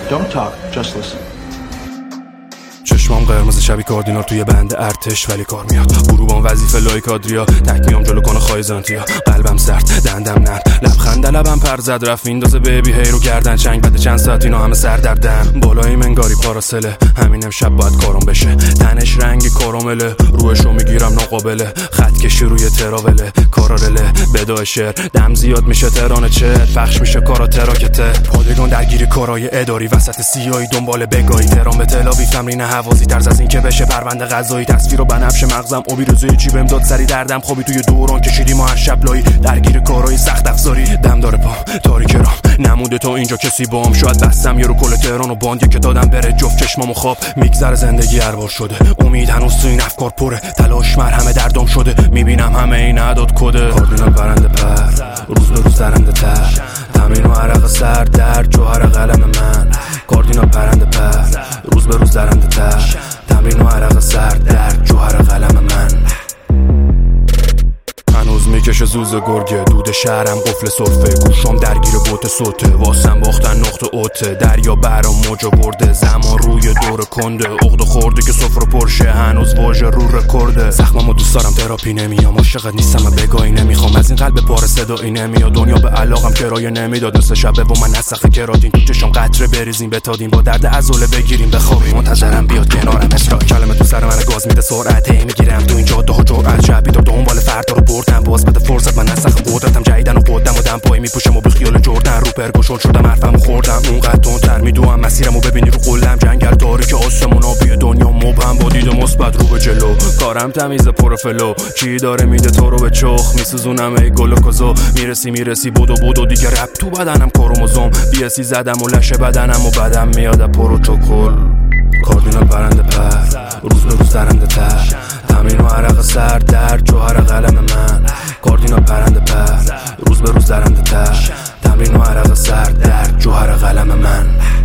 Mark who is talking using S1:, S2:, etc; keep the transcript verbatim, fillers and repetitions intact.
S1: Don't talk, just listen.
S2: چشمام قرمز شبی کاردینال توی بند ارتش ولی کار میاد. غروبان وظیفه لایک آدریا تک میام جلو کنه خایزانتیا. قلبم سرد دندم نرم لبخند لبم پر زد رفت میندازه بیبی هی رو گردن چنگ بده چند ساعت اینا همه سر دردن. بالای منگاری پاراسله همین امشب باید کارم بشه. تنش رنگی کارامله روشو میگیرم ناقابله. خط کشی روی تراوله کارارله بدای شعر دم زیاد میشه ترانه چت پخش میشه کارا تراکته. پادگان درگیری کارای اداری وسط سیایی دنبال بگاهی تهران به تل‌آویو تمرین حوازی طرز از این که بشه پرونده قضایی تصویر و بنفش مغزم اوبی روزی جیبم داد سری دردم خوابی توی دوران کشیدیم ما هر شب لایی درگیر کارهای سخت افزاری دم داره پام تاریک رام نموده تا اینجا کسی بام شاید بستم یه رو کل تهران و باند که دادم بره جفت چشمامو خواب میگذره زندگی هر بار شده امید هنوز تو این افکار پره تلاش مرهم دردام شده میبینم همه این اعداد کده کاردینال پرنده پر روز به روز درنده تر تمرین و عرق سر در جوهر قلم من کاردینال پرنده پر روز به روز درنده تر تمرین و عرق سر در جوهر قلم من هنوز میکشه زوز گرگه دود شهرم قفل صرفه گوشم درگیر بوت صوته واسم باختن نقطه اوته دریا برام موجا برده زمان روی دور کنده عقد خورده که سفره پرشه هنوز واژه رو رکورده زخممو دوست دارم تراپی نمیام عاشقت نیستم و بگاهی نمیخوام از این قلب پاره صدایی نمیاد دنیا به علاقم کرایه نمیداد مثل شبه و من نسخ کراتین تو چشام قطره بریزیم بتادیم با درد عضله بگیریم بخوابیم منتظرم بیاد کنارم اسرا کلمه تو سر من گاز میده سرعت میگیرم تو این جاده ها جرأت شبی تا دنبال فردا رو بردم باز بده فرصت من نسخ قدرتم جدیدن و قدم و دم پای میپوشم و به خیال جردن رو پرگوشل شدم حرفمو خوردم اونقدر تندتر میدوام مسیرمو ببینی رو قلم جنگل تاریک آسمون آبی دنیا مبهم با دید مثبت رو به جلو کارم تمیز پر فلو چی داره میده تو رو به چخ میسوزونم ای گل و کوزو میرسی میرسی بودو بودو دیگه رپ تو بدنم کروموزوم بیاسی زدم و لشه بدنم و بدم میاد پروتکل کاردینال پرنده پر روز به روز درنده تر تمرین و عرق سر در جوهر قلم من کاردینال پرنده پر روز به روز درنده تر تمرین و عرق سر در جوهر قلم من